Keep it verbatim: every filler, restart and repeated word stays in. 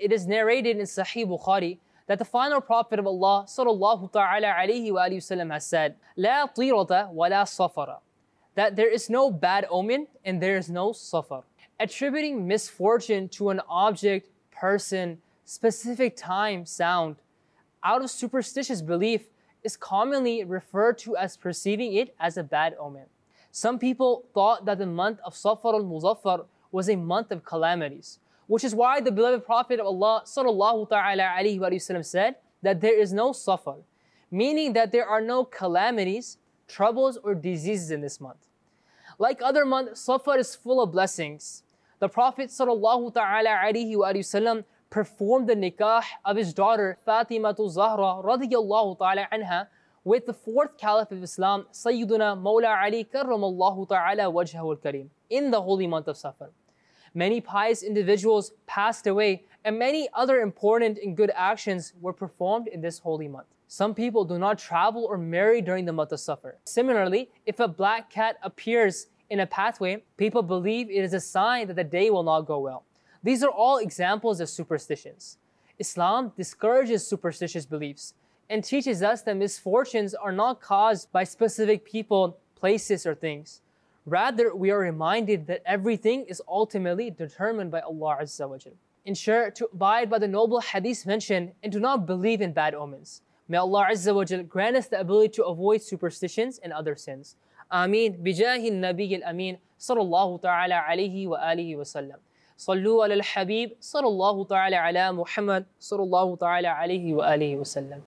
it is narrated in Sahih Bukhari that the final Prophet of Allah sallallahu ta'ala alayhi wa sallam has said, La tirata wa la safara, that there is no bad omen and there is no safar. Attributing misfortune to an object, person, specific time, sound, out of superstitious belief is commonly referred to as perceiving it as a bad omen. Some people thought that the month of Safar al-Muzaffar was a month of calamities, which is why the beloved Prophet of Allah sallallahu ta'ala alayhi wa sallam said that there is no Safar, meaning that there are no calamities, troubles, or diseases in this month. Like other months, Safar is full of blessings. The Prophet sallallahu ta'ala alayhi wa sallam performed the nikah of his daughter Fatima Zahra radiyallahu ta'ala anha with the fourth caliph of Islam, Sayyiduna Mawla Ali karramallahu ta'ala wajhahu al-kareem, in the holy month of Safar. Many pious individuals passed away and many other important and good actions were performed in this holy month. Some people do not travel or marry during the month of Safar. Similarly, if a black cat appears in a pathway, people believe it is a sign that the day will not go well. These are all examples of superstitions. Islam discourages superstitious beliefs and teaches us that misfortunes are not caused by specific people, places, or things. Rather, we are reminded that everything is ultimately determined by Allah Azza wa Jal. Ensure to abide by the noble hadith mentioned and do not believe in bad omens. May Allah Azza wa Jal grant us the ability to avoid superstitions and other sins. Ameen. Bijahi al-Nabi al-Amin sallallahu ta'ala alayhi wa alihi wa sallam. Sallu ala al-Habib sallallahu ta'ala ala Muhammad sallallahu ta'ala alayhi wa alihi wa sallam.